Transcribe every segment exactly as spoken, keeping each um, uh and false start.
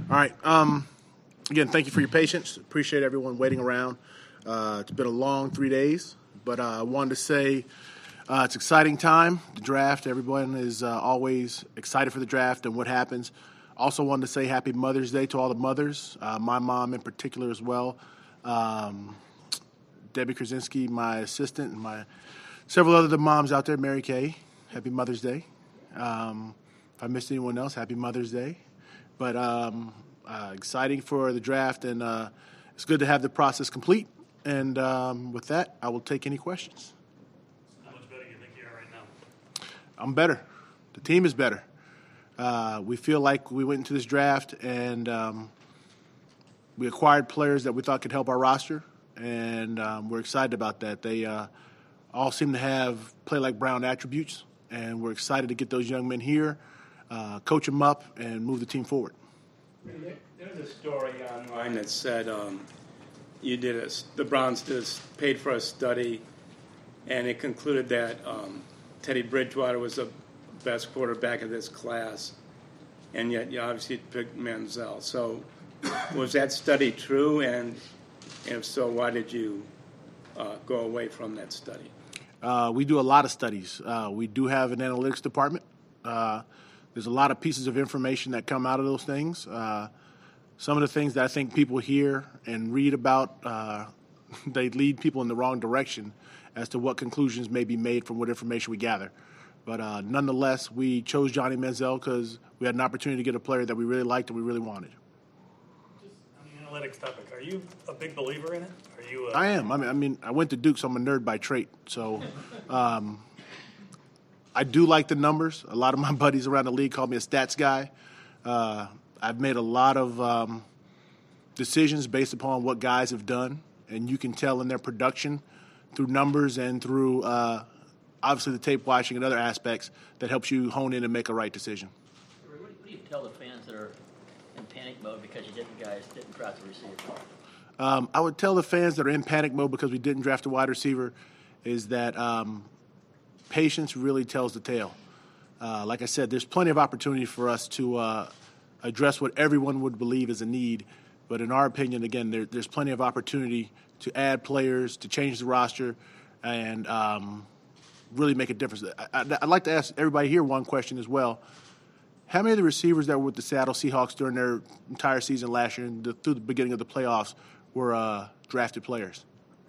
All right. Um, again, thank you for your patience. Appreciate everyone waiting around. Uh, it's been a long three days, but uh, I wanted to say uh, it's an exciting time. The draft, everyone is uh, always excited for the draft and what happens. Also wanted to say happy Mother's Day to all the mothers, uh, my mom in particular as well. Um, Debbie Krasinski, my assistant, and my several other moms out there, Mary Kay, happy Mother's Day. Um, if I missed anyone else, happy Mother's Day. But um, uh, exciting for the draft, and uh, it's good to have the process complete. And um, with that, I will take any questions. How much better do you think you are right now? I'm better. The team is better. Uh, we feel like we went into this draft and um, we acquired players that we thought could help our roster, and um, we're excited about that. They uh, all seem to have play-like-Brown attributes, and we're excited to get those young men here, uh, coach them up, and move the team forward. There's a story online that said um, you did a, the Browns did a, paid for a study, and it concluded that um, Teddy Bridgewater was the best quarterback of this class, and yet you obviously picked Manziel. So was that study true, and if so, why did you uh, go away from that study? Uh, we do a lot of studies. Uh, we do have an analytics department. Uh, there's a lot of pieces of information that come out of those things. Uh, some of the things that I think people hear and read about, uh, they lead people in the wrong direction as to what conclusions may be made from what information we gather. But uh, nonetheless, we chose Johnny Manziel because we had an opportunity to get a player that we really liked and we really wanted. Just on the analytics topic, are you a big believer in it? Are you? Uh... I am. I mean, I mean, I went to Duke, so I'm a nerd by trait. So um, I do like the numbers. A lot of my buddies around the league call me a stats guy. Uh, I've made a lot of um, decisions based upon what guys have done, and you can tell in their production through numbers and through uh, – obviously the tape watching and other aspects that helps you hone in and make a right decision. What do you tell the fans that are in panic mode because you didn't guys didn't draft the receiver? Um, I would tell the fans that are in panic mode because we didn't draft a wide receiver is that um, patience really tells the tale. Uh, like I said, there's plenty of opportunity for us to uh, address what everyone would believe is a need. But in our opinion, again, there, there's plenty of opportunity to add players, to change the roster, and um, really make a difference. I, I, I'd like to ask everybody here one question as well. How many of the receivers that were with the Seattle Seahawks during their entire season last year and the, through the beginning of the playoffs were uh, drafted players?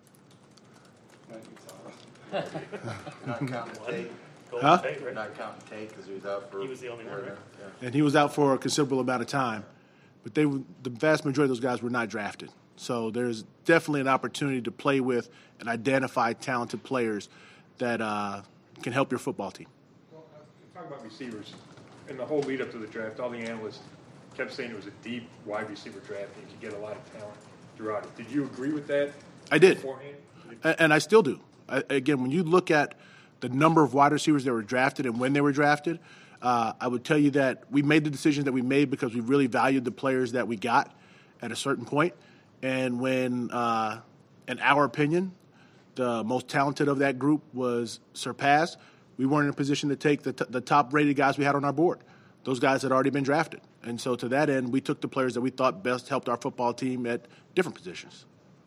Not counting Tate. Huh? Tate, right? Not counting Tate because he was out for. He was the only one, right? Yeah. And he was out for a considerable amount of time. But they, the vast majority of those guys were not drafted. So there's definitely an opportunity to play with and identify talented players that uh, can help your football team. Well, talk about receivers. In the whole lead up to the draft, all the analysts kept saying it was a deep wide receiver draft and you could get a lot of talent throughout it. Did you agree with that? I did. Beforehand? And I still do. I, again, when you look at the number of wide receivers that were drafted and when they were drafted, uh, I would tell you that we made the decisions that we made because we really valued the players that we got at a certain point. And when, uh, in our opinion, the most talented of that group was surpassed, we weren't in a position to take the, t- the top-rated guys we had on our board. Those guys had already been drafted. And so to that end, we took the players that we thought best helped our football team at different positions.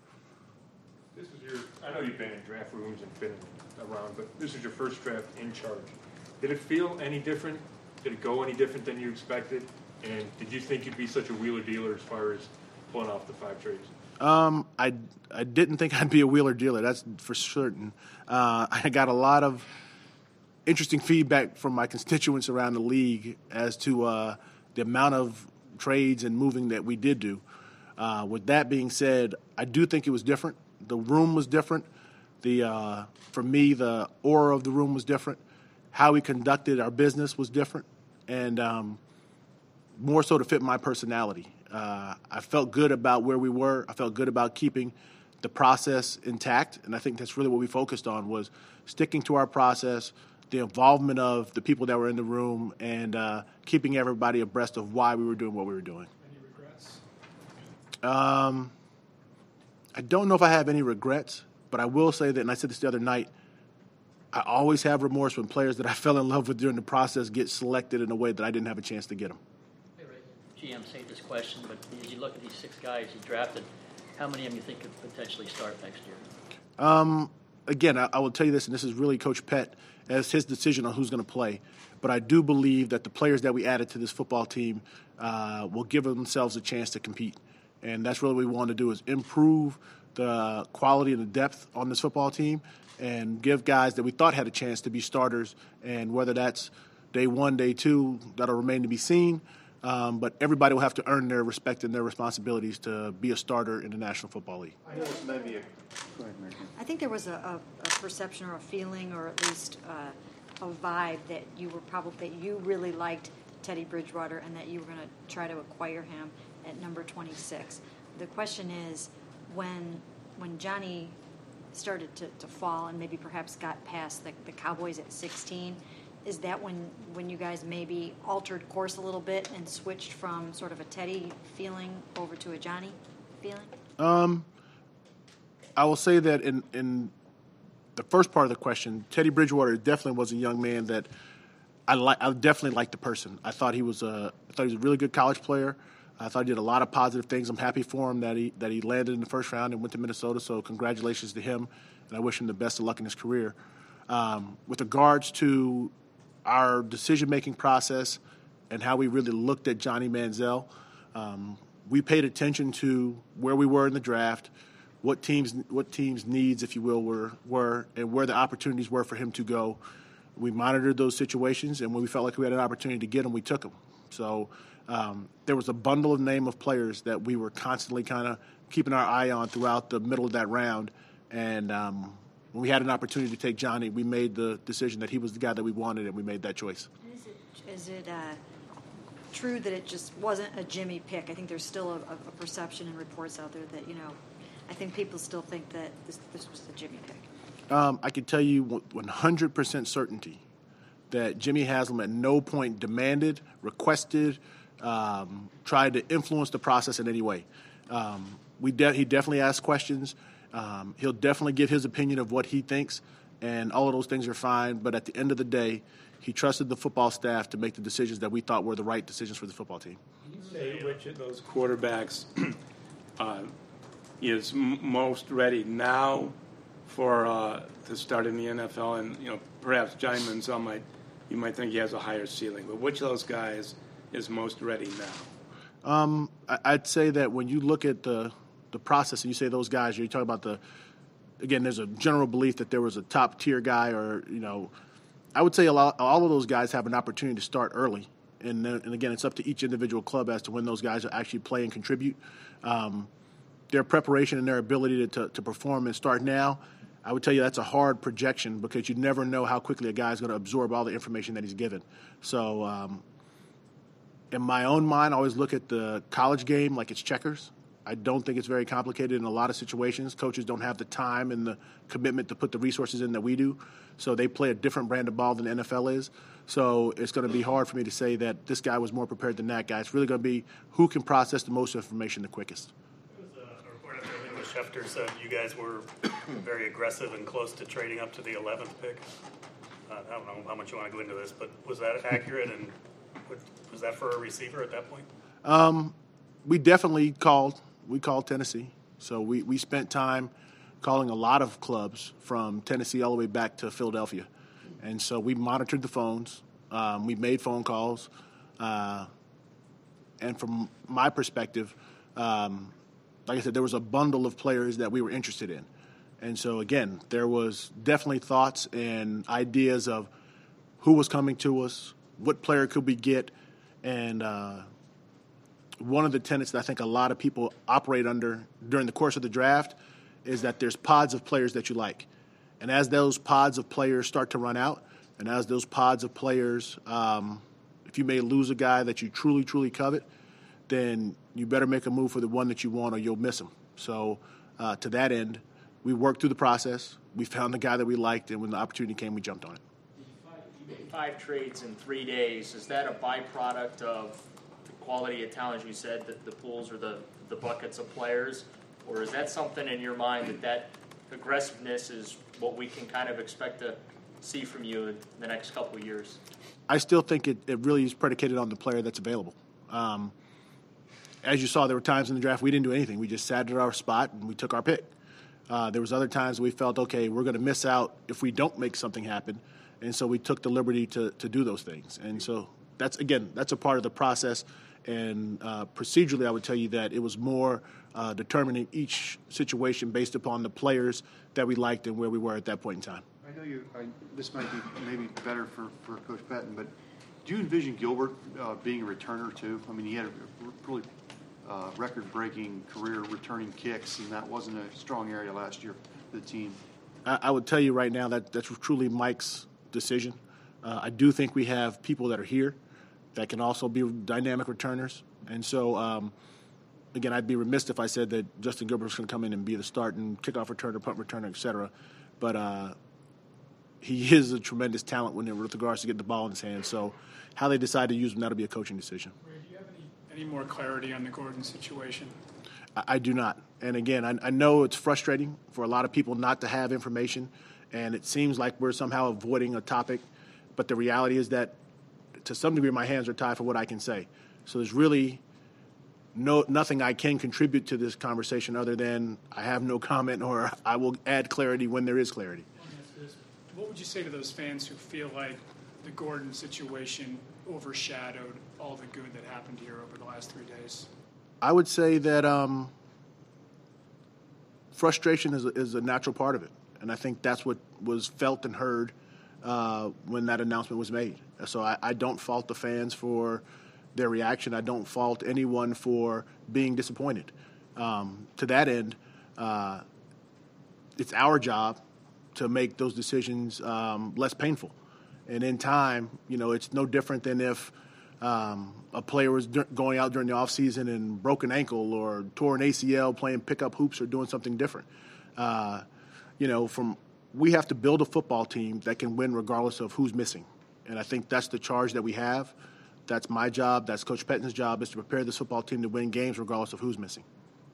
This is your. I know you've been in draft rooms and been around, but this is your first draft in charge. Did it feel any different? Did it go any different than you expected? And did you think you'd be such a wheeler dealer as far as pulling off the five trades? Um, I, I didn't think I'd be a wheeler dealer. That's for certain. Uh, I got a lot of interesting feedback from my constituents around the league as to uh, the amount of trades and moving that we did do. Uh, with that being said, I do think it was different. The room was different. The uh, for me, the aura of the room was different. How we conducted our business was different, and um, more so to fit my personality. Uh, I felt good about where we were. I felt good about keeping the process intact, and I think that's really what we focused on was sticking to our process, the involvement of the people that were in the room, and uh, keeping everybody abreast of why we were doing what we were doing. Any regrets? Um, I don't know if I have any regrets, but I will say that, and I said this the other night, I always have remorse when players that I fell in love with during the process get selected in a way that I didn't have a chance to get them. Hey, Ray, G Ms hate this question, but as you look at these six guys you drafted, how many of them you think could potentially start next year? Um, again, I, I will tell you this, and this is really Coach Pett as his decision on who's going to play. But I do believe that the players that we added to this football team uh, will give themselves a chance to compete. And that's really what we want to do is improve the quality and the depth on this football team and give guys that we thought had a chance to be starters. And whether that's day one, day two, that'll remain to be seen. Um, but everybody will have to earn their respect and their responsibilities to be a starter in the National Football League. I know it's maybe a, go ahead, Mary. I think there was a, a, a perception or a feeling or at least uh, a vibe that you were probably that you really liked Teddy Bridgewater and that you were going to try to acquire him at number twenty-six. The question is, when when Johnny started to, to fall and maybe perhaps got past the, the Cowboys at sixteen, is that when, when you guys maybe altered course a little bit and switched from sort of a Teddy feeling over to a Johnny feeling? Um, I will say that in, in the first part of the question, Teddy Bridgewater definitely was a young man that I li- I definitely liked the person. I thought he was a I thought he was a really good college player. I thought he did a lot of positive things. I'm happy for him that he that he landed in the first round and went to Minnesota. So congratulations to him, and I wish him the best of luck in his career. Um, with regards to our decision-making process and how we really looked at Johnny Manziel, um, we paid attention to where we were in the draft, what teams what teams' needs, if you will, were were, and where the opportunities were for him to go. We monitored those situations, and when we felt like we had an opportunity to get him, we took him. So um, there was a bundle of name of players that we were constantly kind of keeping our eye on throughout the middle of that round, and um, when we had an opportunity to take Johnny, we made the decision that he was the guy that we wanted, and we made that choice. Is it, is it uh, true that it just wasn't a Jimmy pick? I think there's still a, a perception and reports out there that, you know, I think people still think that this, this was the Jimmy pick. Um, I can tell you with one hundred percent certainty that Jimmy Haslam at no point demanded, requested, um, tried to influence the process in any way. Um, we de- he definitely asked questions. Um, he'll definitely give his opinion of what he thinks, and all of those things are fine. But at the end of the day, he trusted the football staff to make the decisions that we thought were the right decisions for the football team. Can you say which of those quarterbacks uh, is m- most ready now for uh, to start in the N F L? And you know, perhaps Johnny Manziel might you might think he has a higher ceiling, but which of those guys is most ready now? Um, I- I'd say that when you look at the the process and you say those guys, you're talking about the, again, there's a general belief that there was a top tier guy or, you know, I would say a lot, all of those guys have an opportunity to start early. And, then, and again, it's up to each individual club as to when those guys will actually play and contribute. Um, their preparation and their ability to, to, to perform and start now, I would tell you that's a hard projection because you never know how quickly a guy's going to absorb all the information that he's given. So um, in my own mind, I always look at the college game like it's checkers. I don't think it's very complicated in a lot of situations. Coaches don't have the time and the commitment to put the resources in that we do. So they play a different brand of ball than the N F L is. So it's going to be hard for me to say that this guy was more prepared than that guy. It's really going to be who can process the most information the quickest. There was a report out there that Schefter said you guys were very aggressive and close to trading up to the eleventh pick. Uh, I don't know how much you want to go into this, but was that accurate, and was that for a receiver at that point? Um, we definitely called. We called Tennessee. So we, we spent time calling a lot of clubs from Tennessee all the way back to Philadelphia. And so we monitored the phones. Um, we made phone calls. Uh, and from my perspective, um, like I said, there was a bundle of players that we were interested in. And so, again, there was definitely thoughts and ideas of who was coming to us, what player could we get, and uh, one of the tenets that I think a lot of people operate under during the course of the draft is that there's pods of players that you like. And as those pods of players start to run out, and as those pods of players, um, if you may lose a guy that you truly, truly covet, then you better make a move for the one that you want or you'll miss him. So uh, to that end, we worked through the process. We found the guy that we liked, and when the opportunity came, we jumped on it. You made five trades in three days. Is that a byproduct of the quality of talent, as you said, that the pools or the, the buckets of players? Or is that something in your mind that that aggressiveness is what we can kind of expect to see from you in the next couple of years? I still think it, it really is predicated on the player that's available. Um, as you saw, there were times in the draft we didn't do anything. We just sat at our spot and we took our pick. Uh, there was other times we felt, okay, we're going to miss out if we don't make something happen. And so we took the liberty to, to do those things. And so that's, again, that's a part of the process. And uh, procedurally, I would tell you that it was more uh, determining each situation based upon the players that we liked and where we were at that point in time. I know you, I, this might be maybe better for, for Coach Patton, but do you envision Gilbert uh, being a returner too? I mean, he had a really uh, record-breaking career returning kicks, and that wasn't a strong area last year for the team. I, I would tell you right now that that's truly Mike's decision. Uh, I do think we have people that are here that can also be dynamic returners. And so, um, again, I'd be remiss if I said that Justin Gilbert's going to come in and be the start and kickoff returner, punt returner, et cetera. But uh, he is a tremendous talent when with regards to getting the ball in his hands. So how they decide to use him, that'll be a coaching decision. Ray, do you have any, any more clarity on the Gordon situation? I, I do not. And, again, I, I know it's frustrating for a lot of people not to have information, and it seems like we're somehow avoiding a topic. But the reality is that, to some degree, my hands are tied for what I can say. So there's really no nothing I can contribute to this conversation other than I have no comment, or I will add clarity when there is clarity. What would you say to those fans who feel like the Gordon situation overshadowed all the good that happened here over the last three days? I would say that um, frustration is a, is a natural part of it, and I think that's what was felt and heard uh, when that announcement was made. So I, I don't fault the fans for their reaction. I don't fault anyone for being disappointed. Um, to that end, uh, it's our job to make those decisions um, less painful. And in time, you know, it's no different than if um, a player was d- going out during the offseason and broke an ankle or tore an A C L playing pickup hoops or doing something different. Uh, you know, from we have to build a football team that can win regardless of who's missing. And I think that's the charge that we have. That's my job. That's Coach Pettine's job, is to prepare this football team to win games regardless of who's missing.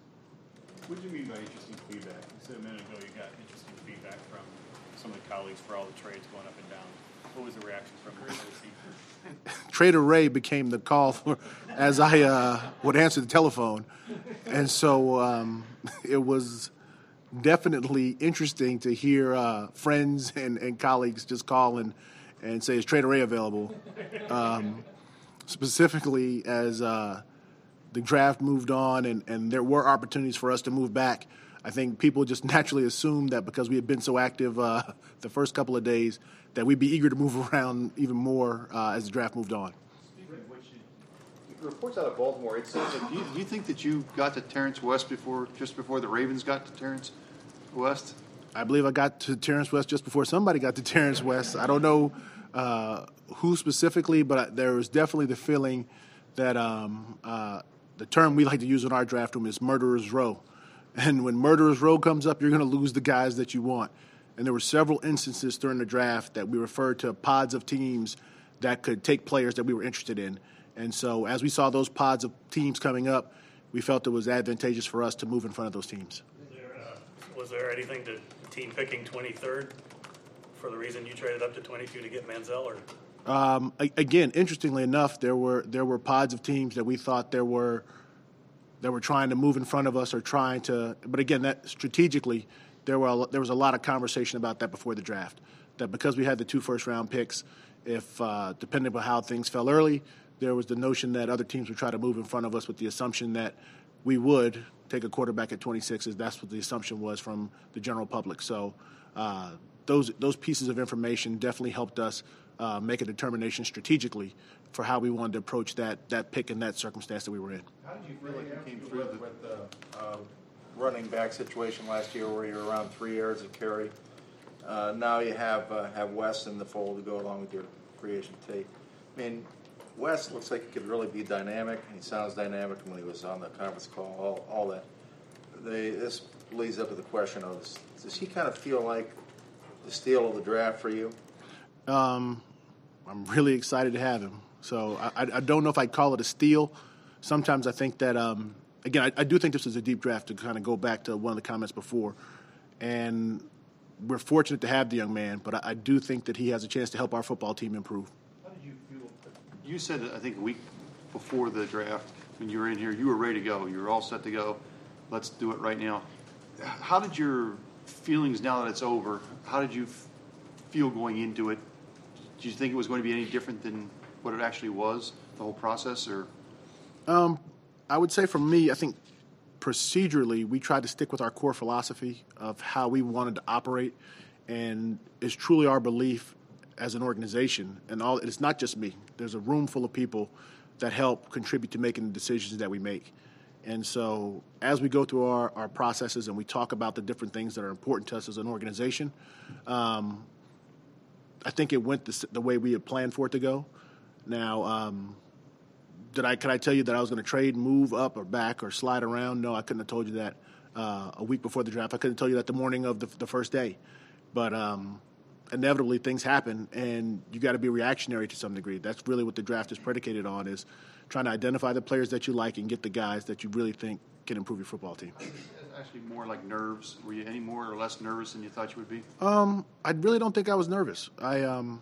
What do you mean by interesting feedback? You said a minute ago you got interesting feedback from some of the colleagues for all the trades going up and down. What was the reaction from the team? Trader Ray became the call for, as I uh, would answer the telephone. And so um, it was definitely interesting to hear uh, friends and, and colleagues just call and, and say, is Trader Ray available? Um, specifically as uh, the draft moved on and, and there were opportunities for us to move back, I think people just naturally assumed that because we had been so active uh, the first couple of days that we'd be eager to move around even more uh, as the draft moved on. Reports out of Baltimore, it says that, do you, do you think that you got to Terrence West before, just before the Ravens got to Terrence West? I believe I got to Terrence West just before somebody got to Terrence West. I don't know uh, who specifically, but there was definitely the feeling that um, uh, the term we like to use in our draft room is murderer's row. And when murderer's row comes up, you're going to lose the guys that you want. And there were several instances during the draft that we referred to pods of teams that could take players that we were interested in. And so as we saw those pods of teams coming up, we felt it was advantageous for us to move in front of those teams. Was there, uh, was there anything to the team picking twenty-third for the reason you traded up to twenty-two to get Manziel? Or um, again, interestingly enough, there were there were pods of teams that we thought there were that were trying to move in front of us or trying to. But again, that strategically, there were a, there was a lot of conversation about that before the draft. That because we had the two first round picks, if uh, depending on how things fell early, there was the notion that other teams would try to move in front of us with the assumption that we would take a quarterback at twenty-six, as that's what the assumption was from the general public. So uh, those those pieces of information definitely helped us uh, make a determination strategically for how we wanted to approach that that pick in that circumstance that we were in. How did you feel like you came through with, the with the uh, running back situation last year where you were around three yards of carry? Uh, now you have uh, have Wes in the fold to go along with your creation tape. I mean, Wes looks like he could really be dynamic. He sounds dynamic when he was on the conference call, all, all that. They, this leads up to the question of, does he kind of feel like the steal of the draft for you? Um, I'm really excited to have him. So I, I don't know if I'd call it a steal. Sometimes I think that, um, again, I, I do think this is a deep draft to kind of go back to one of the comments before. And we're fortunate to have the young man, but I, I do think that he has a chance to help our football team improve. How did you feel? You said, I think, a week before the draft when you were in here, you were ready to go. You were all set to go. Let's do it right now. How did your feelings now that it's over, how did you f- feel going into it? Did you think it was going to be any different than what it actually was, the whole process? Or Um, I would say for me, I think procedurally, we tried to stick with our core philosophy of how we wanted to operate, and it's truly our belief as an organization. And all it's not just me. There's a room full of people that help contribute to making the decisions that we make. And so as we go through our, our processes and we talk about the different things that are important to us as an organization, um, I think it went the, the way we had planned for it to go. Now, um, did I could I tell you that I was going to trade, move up or back or slide around? No, I couldn't have told you that uh, a week before the draft. I couldn't tell you that the morning of the, the first day. But um, inevitably things happen, and you got to be reactionary to some degree. That's really what the draft is predicated on, is trying to identify the players that you like and get the guys that you really think can improve your football team. actually more like nerves? Were you any more or less nervous than you thought you would be? Um, I really don't think I was nervous. I um,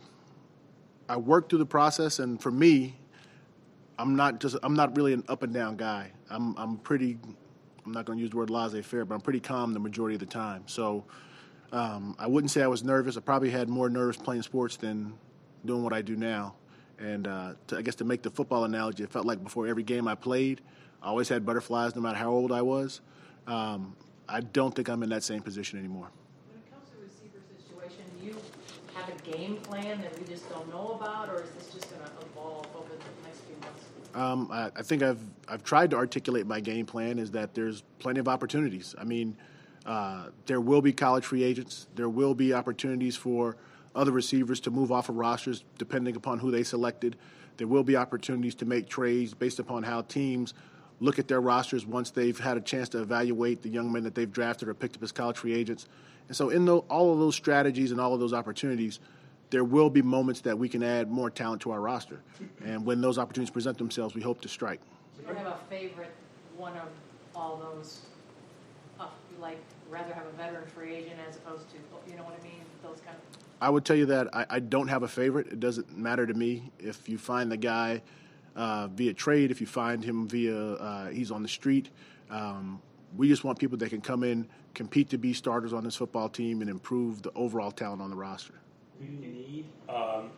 I worked through the process, and for me, I'm not just I'm not really an up and down guy. I'm I'm pretty. I'm not going to use the word laissez-faire, but I'm pretty calm the majority of the time. So um, I wouldn't say I was nervous. I probably had more nerves playing sports than doing what I do now. And uh, to, I guess to make the football analogy, it felt like before every game I played, I always had butterflies no matter how old I was. Um, I don't think I'm in that same position anymore. When it comes to receiver situation, do you have a game plan that we just don't know about, or is this just going to evolve over the next few months? Um, I, I think I've I've tried to articulate my game plan is that there's plenty of opportunities. I mean, uh, there will be college free agents. There will be opportunities for other receivers to move off of rosters depending upon who they selected. There will be opportunities to make trades based upon how teams look at their rosters once they've had a chance to evaluate the young men that they've drafted or picked up as college free agents. And so in the, all of those strategies and all of those opportunities, there will be moments that we can add more talent to our roster. And when those opportunities present themselves, we hope to strike. You don't have a favorite one of all those? Oh, you like rather have a veteran free agent as opposed to, you know what I mean, those kind of... I would tell you that I, I don't have a favorite. It doesn't matter to me. If you find the guy uh, via trade, if you find him via uh, he's on the street, um, we just want people that can come in, compete to be starters on this football team, and improve the overall talent on the roster. Do you need? Um,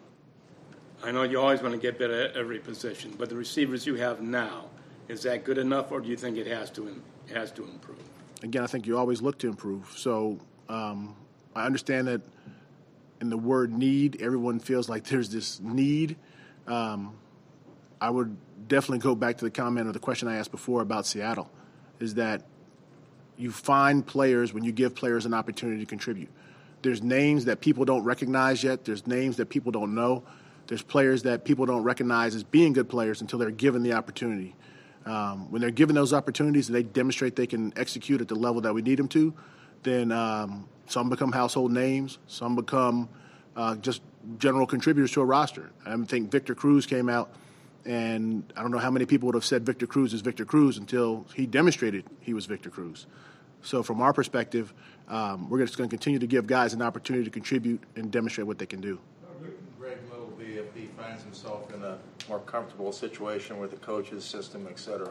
I know you always want to get better at every position, but the receivers you have now, is that good enough, or do you think it has to it has to improve? Again, I think you always look to improve. So um, I understand that in the word need, everyone feels like there's this need. Um, I would definitely go back to the comment or the question I asked before about Seattle, is that you find players when you give players an opportunity to contribute. There's names that people don't recognize yet. There's names that people don't know. There's players that people don't recognize as being good players until they're given the opportunity. Um, when they're given those opportunities and they demonstrate they can execute at the level that we need them to, then um, some become household names. Some become uh, just general contributors to a roster. I think Victor Cruz came out, and I don't know how many people would have said Victor Cruz is Victor Cruz until he demonstrated he was Victor Cruz. So from our perspective, um, we're just going to continue to give guys an opportunity to contribute and demonstrate what they can do. Greg Littleby, if he finds himself in a more comfortable situation with the coach's system, et cetera?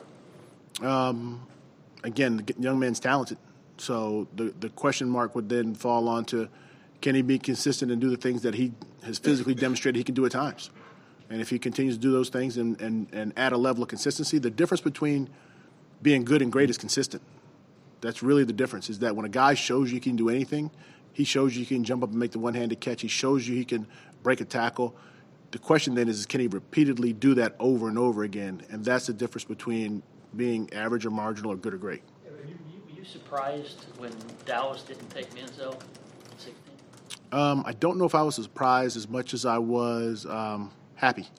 Um, again, the young man's talented. So the, the question mark would then fall on to, can he be consistent and do the things that he has physically demonstrated he can do at times? And if he continues to do those things and, and, and add a level of consistency, the difference between being good and great is consistent. That's really the difference, is that when a guy shows you he can do anything, he shows you he can jump up and make the one-handed catch, he shows you he can break a tackle. The question then is, can he repeatedly do that over and over again? And that's the difference between being average or marginal or good or great. Were you, were you surprised when Dallas didn't take Manziel at sixteen? Um, I don't know if I was surprised as much as I was um, happy.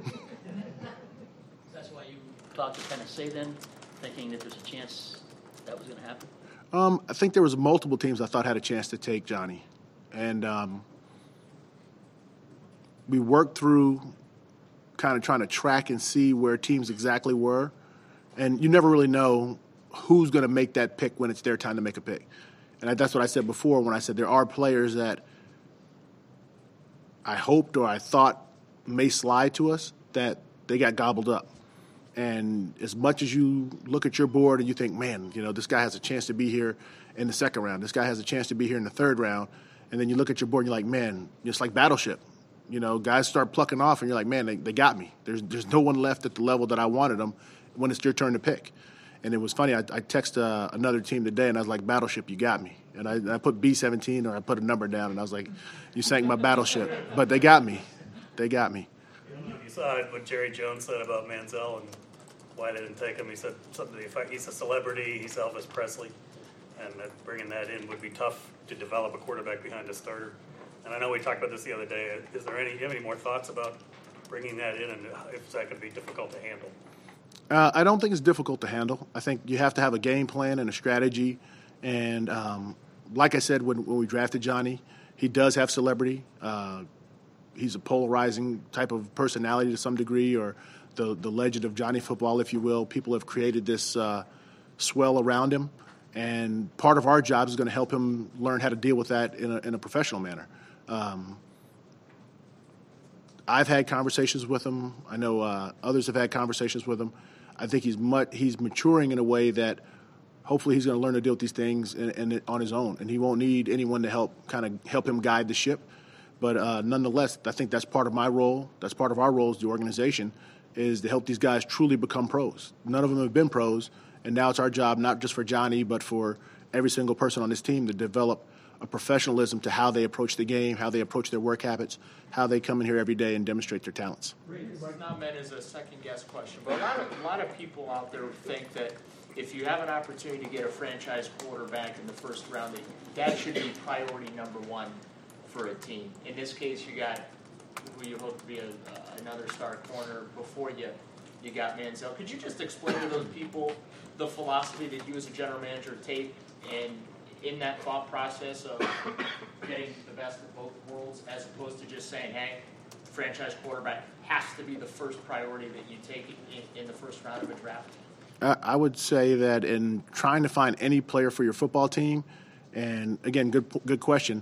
That's why you thought to kind of say then, thinking that there's a chance that was going to happen? Um, I think there was multiple teams I thought had a chance to take Johnny. And um, we worked through kind of trying to track and see where teams exactly were. And you never really know who's going to make that pick when it's their time to make a pick. And that's what I said before when I said there are players that I hoped or I thought may slide to us that they got gobbled up. And as much as you look at your board and you think, man, you know, this guy has a chance to be here in the second round, this guy has a chance to be here in the third round, and then you look at your board and you're like, man, it's like Battleship. You know, guys start plucking off and you're like, man, they, they got me. There's there's no one left at the level that I wanted them when it's your turn to pick. And it was funny, I, I texted uh, another team today and I was like, Battleship, you got me. And I, I put B seventeen or I put a number down and I was like, you sank my battleship. But they got me. They got me. You saw what Jerry Jones said about Manziel and why they didn't take him. He said something to the effect, he's a celebrity, he's Elvis Presley, and that bringing that in would be tough to develop a quarterback behind a starter. And I know we talked about this the other day. Is there any, do you have any more thoughts about bringing that in and if that could be difficult to handle? Uh, I don't think it's difficult to handle. I think you have to have a game plan and a strategy. And um, like I said, when, when we drafted Johnny, he does have celebrity. Uh, he's a polarizing type of personality to some degree, or the, the legend of Johnny Football, if you will. People have created this uh, swell around him. And part of our job is going to help him learn how to deal with that in a, in a professional manner. Um, I've had conversations with him. I know uh, others have had conversations with him. I think he's much, he's maturing in a way that hopefully he's going to learn to deal with these things in, in, on his own, and he won't need anyone to help kind of help him guide the ship. But uh, nonetheless, I think that's part of my role. That's part of our role as the organization, is to help these guys truly become pros. None of them have been pros, and now it's our job, not just for Johnny, but for every single person on this team, to develop a professionalism to how they approach the game, how they approach their work habits, how they come in here every day and demonstrate their talents. It's not meant as a second-guess question, but a lot of, a lot of people out there think that if you have an opportunity to get a franchise quarterback in the first round, that, that should be priority number one for a team. In this case, you got who you hope to be a, uh, another star corner before you you got Manziel. Could you just explain to those people the philosophy that you as a general manager take and in that thought process of getting the best of both worlds, as opposed to just saying, hey, franchise quarterback has to be the first priority that you take in, in the first round of a draft? I would say that in trying to find any player for your football team, and again, good good question,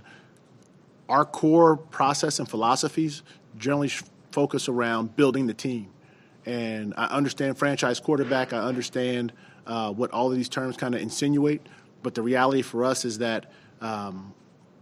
our core process and philosophies generally focus around building the team. And I understand franchise quarterback, I understand uh, what all of these terms kind of insinuate, but the reality for us is that um,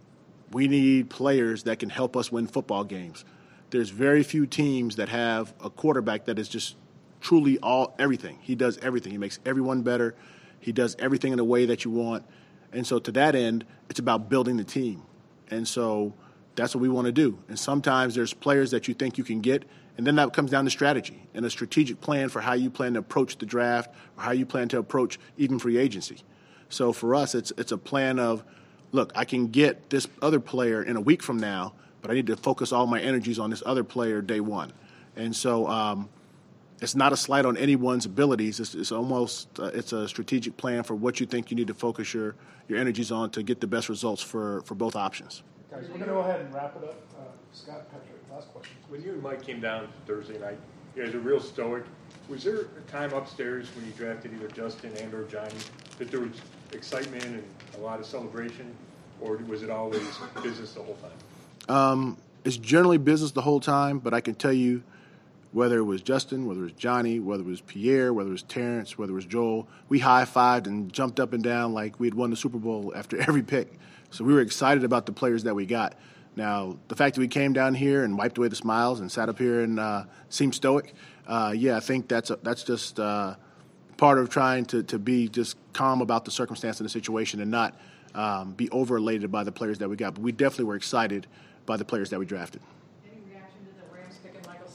we need players that can help us win football games. There's very few teams that have a quarterback that is just truly all everything. He does everything. He makes everyone better. He does everything in a way that you want. And so to that end, it's about building the team. And so that's what we want to do. And sometimes there's players that you think you can get, and then that comes down to strategy and a strategic plan for how you plan to approach the draft or how you plan to approach even free agency. So for us, it's it's a plan of, look, I can get this other player in a week from now, but I need to focus all my energies on this other player day one. And so um, it's not a slight on anyone's abilities. It's, it's almost uh, it's a strategic plan for what you think you need to focus your, your energies on to get the best results for, for both options. Guys, we're going to go ahead and wrap it up. Uh, Scott, Patrick, last question. When you and Mike came down Thursday night, you guys are real stoic. Was there a time upstairs when you drafted either Justin and or Johnny that there was excitement and a lot of celebration, or was it always business the whole time? Um, it's generally business the whole time, but I can tell you, whether it was Justin, whether it was Johnny, whether it was Pierre, whether it was Terrence, whether it was Joel, we high-fived and jumped up and down like we had won the Super Bowl after every pick. So we were excited about the players that we got. Now, the fact that we came down here and wiped away the smiles and sat up here and uh, seemed stoic, uh, yeah, I think that's a, that's just uh, part of trying to, to be just calm about the circumstance and the situation and not um, be over-elated by the players that we got. But we definitely were excited by the players that we drafted. Any reaction to the Rams picking Michael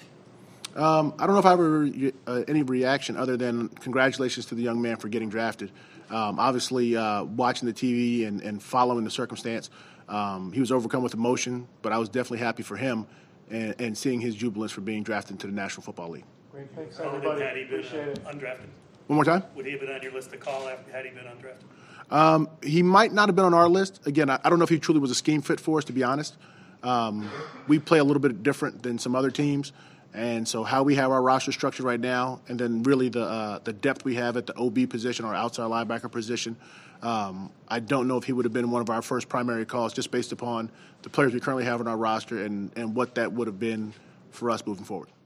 Sam? Um, I don't know if I have a re- uh, any reaction other than congratulations to the young man for getting drafted. Um, obviously, uh, watching the T V and, and following the circumstance, um, he was overcome with emotion, but I was definitely happy for him and, and seeing his jubilance for being drafted into the National Football League. Great, thanks How everybody. had he been Appreciate uh, it. undrafted? One more time? Would he have been on your list to call after had he been undrafted? Um, he might not have been on our list. Again, I, I don't know if he truly was a scheme fit for us, to be honest. Um, we play a little bit different than some other teams. And so how we have our roster structured right now, and then really the uh, the depth we have at the O B position, our outside linebacker position, um, I don't know if he would have been one of our first primary calls just based upon the players we currently have on our roster and, and what that would have been for us moving forward.